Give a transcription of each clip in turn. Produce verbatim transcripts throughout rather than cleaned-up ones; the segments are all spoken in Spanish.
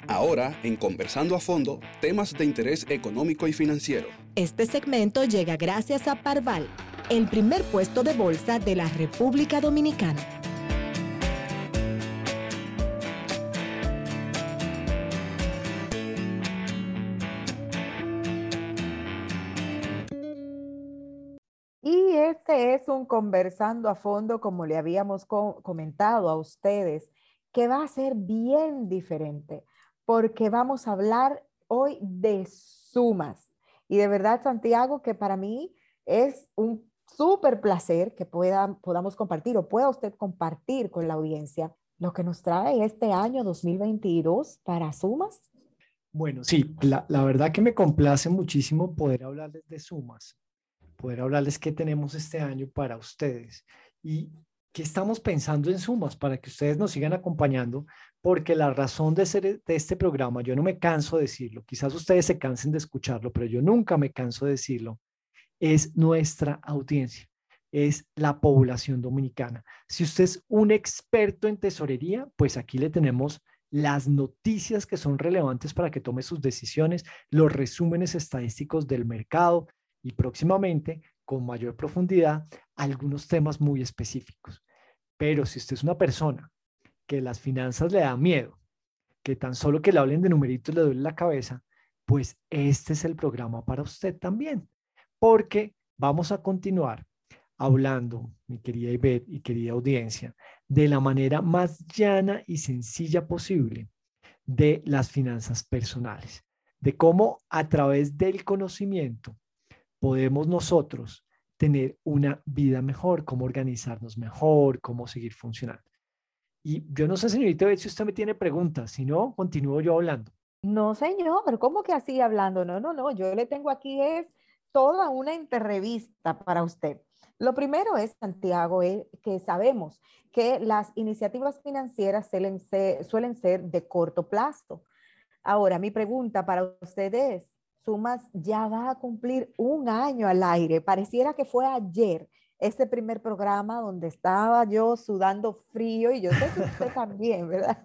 Ahora, en Conversando a Fondo, temas de interés económico y financiero. Este segmento llega gracias a Parval, el primer puesto de bolsa de la República Dominicana. Y este es un Conversando a Fondo, como le habíamos co- comentado a ustedes, que va a ser bien diferente, porque vamos a hablar hoy de sumas. Y de verdad, Santiago, que para mí es un súper placer que pueda, podamos compartir o pueda usted compartir con la audiencia lo que nos trae este año dos mil veintidós para sumas. Bueno, sí, la, la verdad que me complace muchísimo poder hablarles de sumas, poder hablarles qué tenemos este año para ustedes y qué estamos pensando en sumas para que ustedes nos sigan acompañando, porque la razón de ser de este programa, yo no me canso de decirlo, quizás ustedes se cansen de escucharlo, pero yo nunca me canso de decirlo, es nuestra audiencia, es la población dominicana. Si usted es un experto en tesorería, pues aquí le tenemos las noticias que son relevantes para que tome sus decisiones, los resúmenes estadísticos del mercado y próximamente, con mayor profundidad, algunos temas muy específicos. Pero si usted es una persona que las finanzas le da miedo, que tan solo que le hablen de numeritos le duele la cabeza, pues este es el programa para usted también, porque vamos a continuar hablando, mi querida Ivette y querida audiencia, de la manera más llana y sencilla posible de las finanzas personales, de cómo a través del conocimiento podemos nosotros tener una vida mejor, cómo organizarnos mejor, cómo seguir funcionando. Y yo no sé, señorita Ivette, si usted me tiene preguntas, si no, continúo yo hablando. No, señor, ¿cómo que así hablando? No, no, no, yo le tengo aquí es toda una entrevista para usted. Lo primero es, Santiago, es que sabemos que las iniciativas financieras suelen ser, suelen ser de corto plazo. Ahora, mi pregunta para usted es, Sumas ya va a cumplir un año al aire. Pareciera que fue ayer ese primer programa donde estaba yo sudando frío y yo sé que usted también, ¿verdad?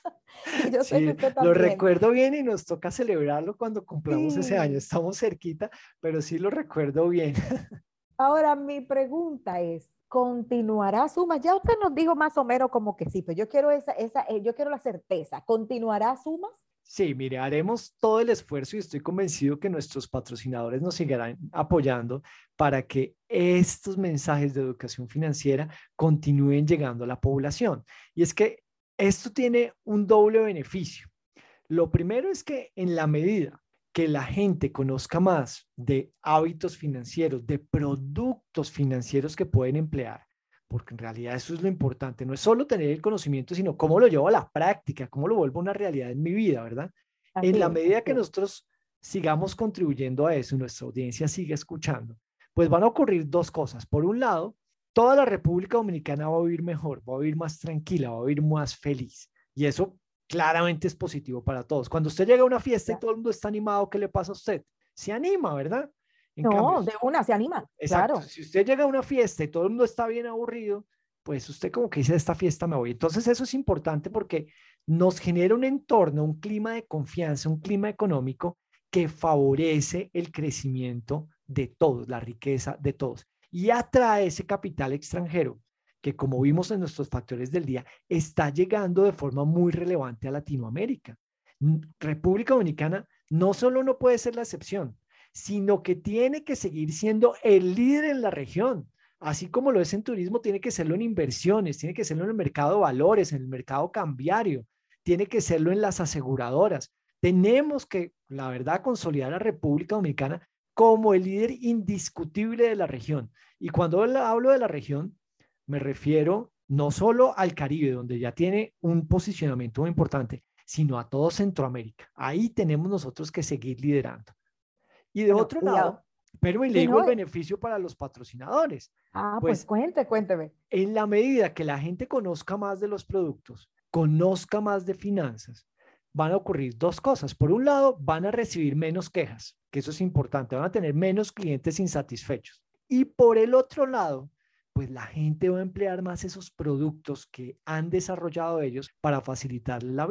Y yo sé que Sí, usted lo también. recuerdo bien y nos toca celebrarlo cuando cumplamos ese año. Sí. Estamos cerquita, pero sí lo recuerdo bien. Ahora, mi pregunta es, ¿continuará Sumas? Ya usted nos dijo más o menos como que sí, pero yo quiero esa, esa, eh, yo quiero la certeza. ¿Continuará Sumas? Sí, mire, haremos todo el esfuerzo y estoy convencido que nuestros patrocinadores nos seguirán apoyando para que estos mensajes de educación financiera continúen llegando a la población. Y es que esto tiene un doble beneficio. Lo primero es que en la medida que la gente conozca más de hábitos financieros, de productos financieros que pueden emplear, porque en realidad eso es lo importante, no es solo tener el conocimiento, sino cómo lo llevo a la práctica, cómo lo vuelvo una realidad en mi vida, ¿verdad? En Así la es, medida así que es. nosotros sigamos contribuyendo a eso y nuestra audiencia siga escuchando, pues van a ocurrir dos cosas. Por un lado, toda la República Dominicana va a vivir mejor, va a vivir más tranquila, va a vivir más feliz. Y eso claramente es positivo para todos. Cuando usted llega a una fiesta y Ya. todo el mundo está animado, ¿qué le pasa a usted? Se anima, ¿verdad? En cambio, No, de una se anima, exacto, claro. si usted llega a una fiesta y todo el mundo está bien aburrido, pues usted como que dice, de esta fiesta me voy. Entonces eso es importante porque nos genera un entorno, un clima de confianza, un clima económico que favorece el crecimiento de todos, la riqueza de todos y atrae ese capital extranjero que, como vimos en nuestros factores del día, está llegando de forma muy relevante a Latinoamérica. República Dominicana no solo no puede ser la excepción, sino que tiene que seguir siendo el líder en la región. Así como lo es en turismo, tiene que serlo en inversiones, tiene que serlo en el mercado de valores, en el mercado cambiario, tiene que serlo en las aseguradoras. Tenemos que, la verdad, consolidar a República Dominicana como el líder indiscutible de la región. Y cuando hablo de la región, me refiero no solo al Caribe, donde ya tiene un posicionamiento muy importante, sino a todo Centroamérica. Ahí tenemos nosotros que seguir liderando. Y de Bueno, otro y a- lado, pero y le sí, digo el ¿no? beneficio para los patrocinadores, Ah, pues pues cuente, cuénteme. en la medida que la gente conozca más de los productos, conozca más de finanzas, van a ocurrir dos cosas. Por un lado, van a recibir menos quejas, que eso es importante, van a tener menos clientes insatisfechos. Y por el otro lado, pues la gente va a emplear más esos productos que han desarrollado ellos para facilitarle la vida.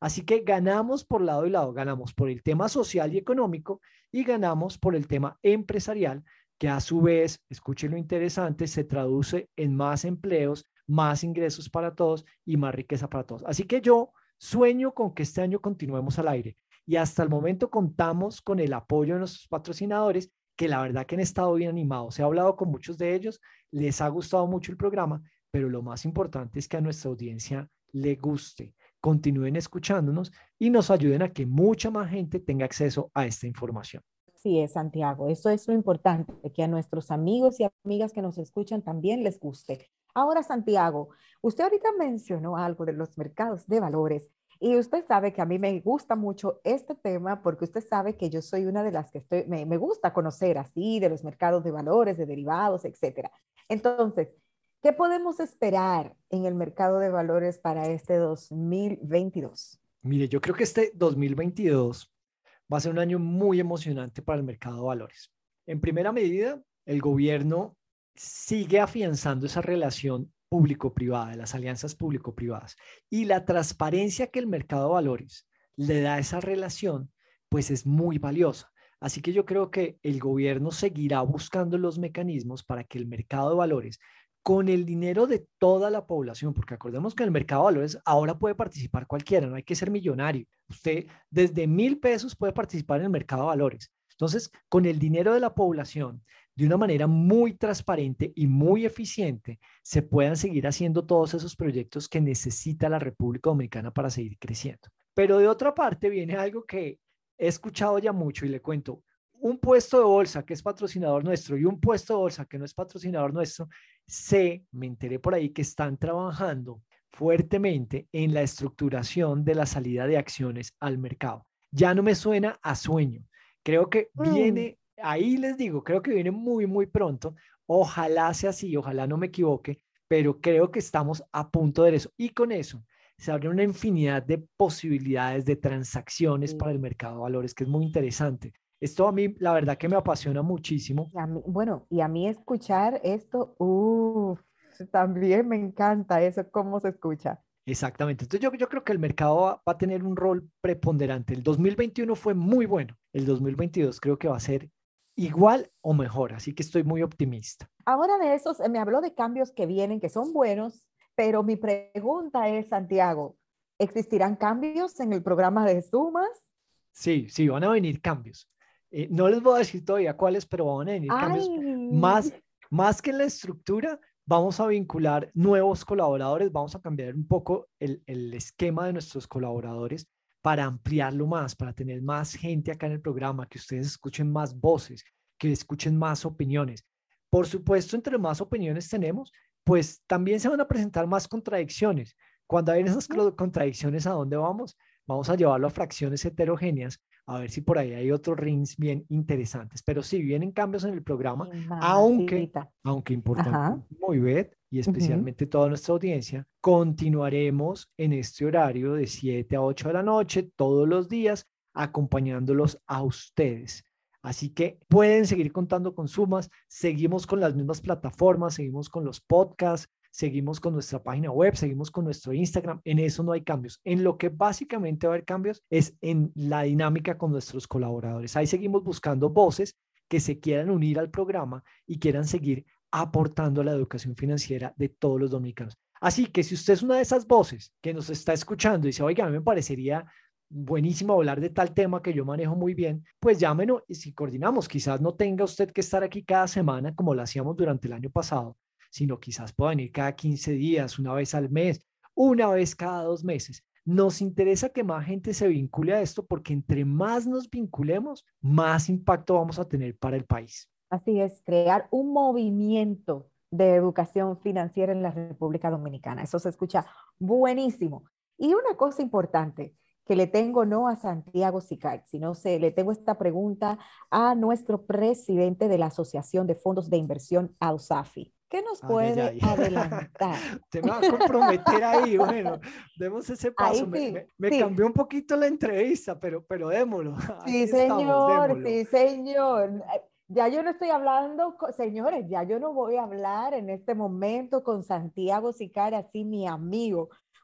Así que ganamos por lado y lado, ganamos por el tema social y económico y ganamos por el tema empresarial, que a su vez, escuchen lo interesante, se traduce en más empleos, más ingresos para todos y más riqueza para todos. Así que yo sueño con que este año continuemos al aire y hasta el momento contamos con el apoyo de nuestros patrocinadores, que la verdad que han estado bien animados. He hablado con muchos de ellos, les ha gustado mucho el programa, pero lo más importante es que a nuestra audiencia le guste, continúen escuchándonos y nos ayuden a que mucha más gente tenga acceso a esta información. Sí, es Santiago. Eso es lo importante, que a nuestros amigos y amigas que nos escuchan también les guste. Ahora, Santiago, usted ahorita mencionó algo de los mercados de valores y usted sabe que a mí me gusta mucho este tema porque usted sabe que yo soy una de las que estoy, me, me gusta conocer así de los mercados de valores, de derivados, etcétera. Entonces, ¿qué podemos esperar en el mercado de valores para este dos mil veintidós? Mire, yo creo que este dos mil veintidós va a ser un año muy emocionante para el mercado de valores. En primera medida, el gobierno sigue afianzando esa relación público-privada, de las alianzas público-privadas. Y la transparencia que el mercado de valores le da a esa relación, pues es muy valiosa. Así que yo creo que el gobierno seguirá buscando los mecanismos para que el mercado de valores, con el dinero de toda la población, porque acordemos que en el mercado de valores ahora puede participar cualquiera, no hay que ser millonario. Usted desde mil pesos puede participar en el mercado de valores. Entonces, con el dinero de la población, de una manera muy transparente y muy eficiente, se puedan seguir haciendo todos esos proyectos que necesita la República Dominicana para seguir creciendo. Pero de otra parte viene algo que he escuchado ya mucho y le cuento. Un puesto de bolsa que es patrocinador nuestro y un puesto de bolsa que no es patrocinador nuestro, sé, me enteré por ahí que están trabajando fuertemente en la estructuración de la salida de acciones al mercado. Ya no me suena a sueño. Creo que viene, mm. ahí les digo, creo que viene muy, muy pronto. Ojalá sea así, ojalá no me equivoque, pero creo que estamos a punto de eso. Y con eso se abre una infinidad de posibilidades de transacciones sí. para el mercado de valores, que es muy interesante. Esto a mí, la verdad que me apasiona muchísimo. Y a mí, bueno, y a mí escuchar esto, uff, también me encanta eso, cómo se escucha. Exactamente. Entonces yo, yo creo que el mercado va, va a tener un rol preponderante. El dos mil veintiuno fue muy bueno. El dos mil veintidós creo que va a ser igual o mejor. Así que estoy muy optimista. Ahora de esos, me habló de cambios que vienen, que son buenos, pero mi pregunta es, Santiago, ¿existirán cambios en el programa de sumas? Sí, sí, van a venir cambios. Eh, no les voy a decir todavía cuáles, pero van a venir Ay. cambios más, más que en la estructura. Vamos a vincular nuevos colaboradores, vamos a cambiar un poco el, el esquema de nuestros colaboradores para ampliarlo más, para tener más gente acá en el programa, que ustedes escuchen más voces, que escuchen más opiniones. Por supuesto, entre más opiniones tenemos, pues también se van a presentar más contradicciones. Cuando hay esas contradicciones, ¿a dónde vamos? Vamos a llevarlo a fracciones heterogéneas, a ver si por ahí hay otros rings bien interesantes. Pero sí, vienen cambios en el programa, aunque, aunque importante, muy bien, y especialmente uh-huh. toda nuestra audiencia, continuaremos en este horario de siete a ocho de la noche, todos los días, acompañándolos a ustedes. Así que pueden seguir contando con sumas, seguimos con las mismas plataformas, seguimos con los podcasts, seguimos con nuestra página web, seguimos con nuestro Instagram, en eso no hay cambios. En lo que básicamente va a haber cambios es en la dinámica con nuestros colaboradores. Ahí seguimos buscando voces que se quieran unir al programa y quieran seguir aportando a la educación financiera de todos los dominicanos. Así que si usted es una de esas voces que nos está escuchando y dice, oiga, a mí me parecería buenísimo hablar de tal tema que yo manejo muy bien, pues llámenos y si coordinamos. Quizás no tenga usted que estar aquí cada semana como lo hacíamos durante el año pasado, sino quizás pueda venir cada quince días, una vez al mes, una vez cada dos meses. Nos interesa que más gente se vincule a esto porque entre más nos vinculemos, más impacto vamos a tener para el país. Así es, crear un movimiento de educación financiera en la República Dominicana. Eso se escucha buenísimo. Y una cosa importante que le tengo no a Santiago Sicart, sino se, le tengo esta pregunta a nuestro presidente de la Asociación de Fondos de Inversión, AUSAFI. ¿Qué nos puede ay, ay, ay. adelantar? Te me va a comprometer ahí, bueno, demos ese paso. Sí, me, me, me sí. cambió un poquito la entrevista, pero, pero démoslo. Sí, señor, estamos, démoslo. sí, señor. Ya yo no estoy hablando, señores, ya yo no voy a hablar en este momento con Santiago Sicart, así mi amigo,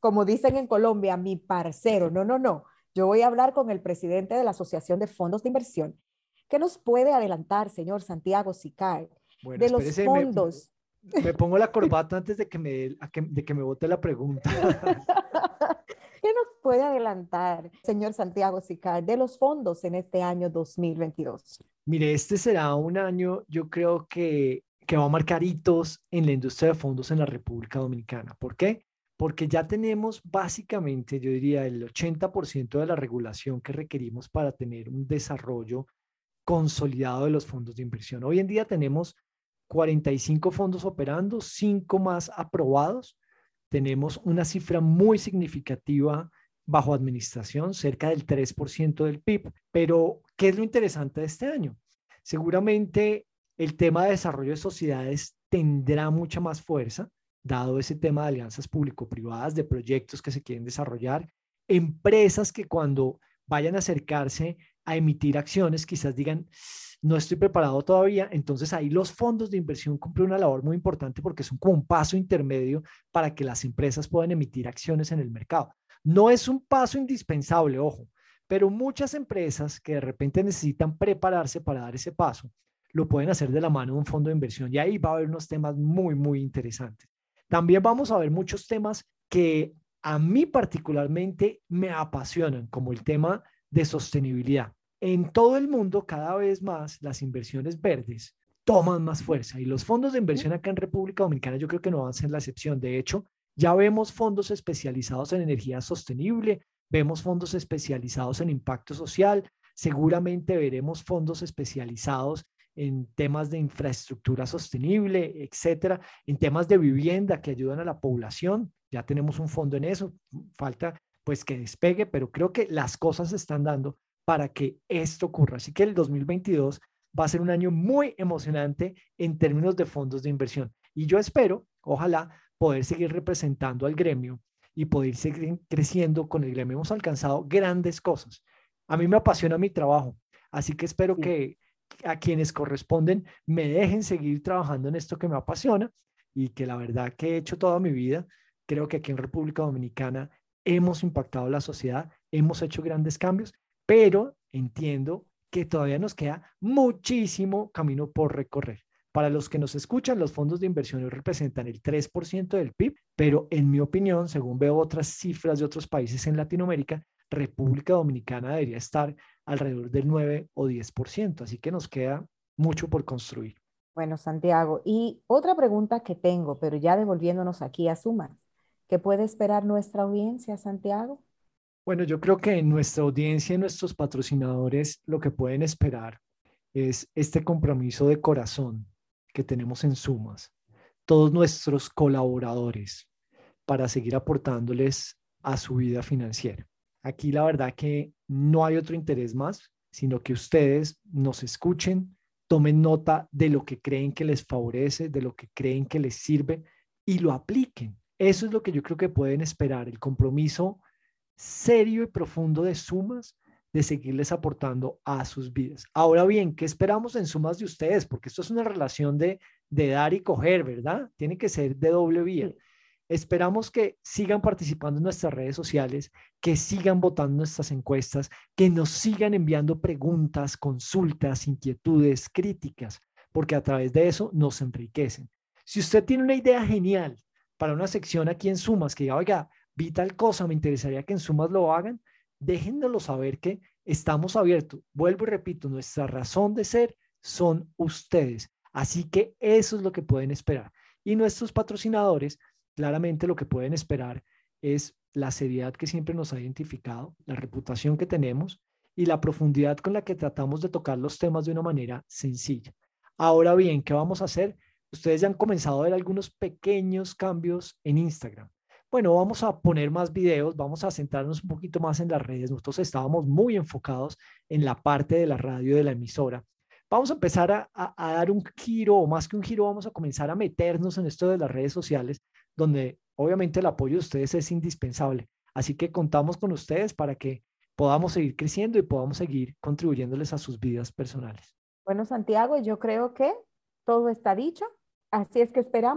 como dicen en Colombia, mi parcero. No, no, no. Yo voy a hablar con el presidente de la Asociación de Fondos de Inversión. ¿Qué nos puede adelantar, señor Santiago Sicar, Bueno, de los espérese, me, fondos? me pongo la corbata antes de que me, a que- de que me bote la pregunta. ¿Qué nos puede adelantar, señor Santiago Sicar, de los fondos en este año dos mil veintidós? Mire, este será un año, yo creo que, que va a marcar hitos en la industria de fondos en la República Dominicana. ¿Por qué? Porque ya tenemos básicamente, yo diría, el ochenta por ciento de la regulación que requerimos para tener un desarrollo consolidado de los fondos de inversión. Hoy en día tenemos cuarenta y cinco fondos operando, cinco más aprobados. Tenemos una cifra muy significativa bajo administración, cerca del tres por ciento del P I B. Pero, ¿qué es lo interesante de este año? Seguramente el tema de desarrollo de sociedades tendrá mucha más fuerza, dado ese tema de alianzas público-privadas, de proyectos que se quieren desarrollar, empresas que cuando vayan a acercarse a emitir acciones, quizás digan, no estoy preparado todavía. Entonces ahí los fondos de inversión cumplen una labor muy importante porque son como un paso intermedio para que las empresas puedan emitir acciones en el mercado. No es un paso indispensable, ojo, pero muchas empresas que de repente necesitan prepararse para dar ese paso, lo pueden hacer de la mano de un fondo de inversión y ahí va a haber unos temas muy, muy interesantes. También vamos a ver muchos temas que a mí particularmente me apasionan, como el tema de sostenibilidad. En todo el mundo, cada vez más, las inversiones verdes toman más fuerza y los fondos de inversión acá en República Dominicana yo creo que no van a ser la excepción. De hecho, ya vemos fondos especializados en energía sostenible, vemos fondos especializados en impacto social, seguramente veremos fondos especializados en temas de infraestructura sostenible, etcétera, en temas de vivienda que ayudan a la población. Ya tenemos un fondo en eso, falta pues que despegue, pero creo que las cosas se están dando para que esto ocurra. Así que el dos mil veintidós va a ser un año muy emocionante en términos de fondos de inversión. Y yo espero, ojalá, poder seguir representando al gremio y poder seguir creciendo con el gremio. Hemos alcanzado grandes cosas. A mí me apasiona mi trabajo, así que espero sí. que a quienes corresponden me dejen seguir trabajando en esto que me apasiona y que la verdad que he hecho toda mi vida, creo que aquí en República Dominicana hemos impactado la sociedad, hemos hecho grandes cambios, pero entiendo que todavía nos queda muchísimo camino por recorrer. Para los que nos escuchan, los fondos de inversión representan el tres por ciento del P I B, pero en mi opinión, según veo otras cifras de otros países en Latinoamérica, República Dominicana debería estar alrededor del nueve o diez por ciento, así que nos queda mucho por construir. Bueno, Santiago, y otra pregunta que tengo, pero ya devolviéndonos aquí a Sumas, ¿qué puede esperar nuestra audiencia, Santiago? Bueno, yo creo que nuestra audiencia y nuestros patrocinadores lo que pueden esperar es este compromiso de corazón que tenemos en Sumas, todos nuestros colaboradores, para seguir aportándoles a su vida financiera. Aquí la verdad que no hay otro interés más, sino que ustedes nos escuchen, tomen nota de lo que creen que les favorece, de lo que creen que les sirve y lo apliquen. Eso es lo que yo creo que pueden esperar, el compromiso serio y profundo de Sumas, de seguirles aportando a sus vidas. Ahora bien, ¿qué esperamos en Sumas de ustedes? Porque esto es una relación de, de dar y coger, ¿verdad? Tiene que ser de doble vía. Sí. Esperamos que sigan participando en nuestras redes sociales, que sigan votando nuestras encuestas, que nos sigan enviando preguntas, consultas, inquietudes, críticas, porque a través de eso nos enriquecen. Si usted tiene una idea genial para una sección aquí en Sumas, que diga, oiga, vi tal cosa, me interesaría que en Sumas lo hagan, déjennoslo saber que estamos abiertos. Vuelvo y repito, nuestra razón de ser son ustedes. Así que eso es lo que pueden esperar. Y nuestros patrocinadores, claramente lo que pueden esperar es la seriedad que siempre nos ha identificado, la reputación que tenemos y la profundidad con la que tratamos de tocar los temas de una manera sencilla. Ahora bien, ¿qué vamos a hacer? Ustedes ya han comenzado a ver algunos pequeños cambios en Instagram. Bueno, vamos a poner más videos, vamos a centrarnos un poquito más en las redes. Nosotros estábamos muy enfocados en la parte de la radio de la emisora. Vamos a empezar a, a, a dar un giro, o más que un giro, vamos a comenzar a meternos en esto de las redes sociales, donde obviamente el apoyo de ustedes es indispensable. Así que contamos con ustedes para que podamos seguir creciendo y podamos seguir contribuyéndoles a sus vidas personales. Bueno, Santiago, yo creo que todo está dicho. Así es que esperamos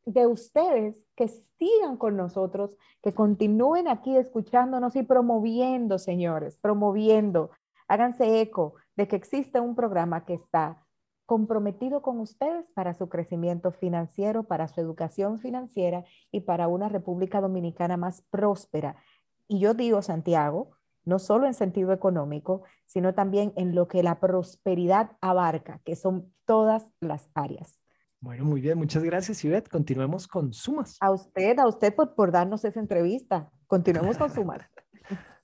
de ustedes que sigan con nosotros, que continúen aquí escuchándonos y promoviendo, señores, promoviendo. Háganse eco de que existe un programa que está comprometido con ustedes para su crecimiento financiero, para su educación financiera y para una República Dominicana más próspera. Y yo digo, Santiago, no solo en sentido económico, sino también en lo que la prosperidad abarca, que son todas las áreas. Bueno, muy bien, muchas gracias, Ivette. Continuemos con Sumas. A usted, a usted por, por darnos esa entrevista. Continuemos con Sumas.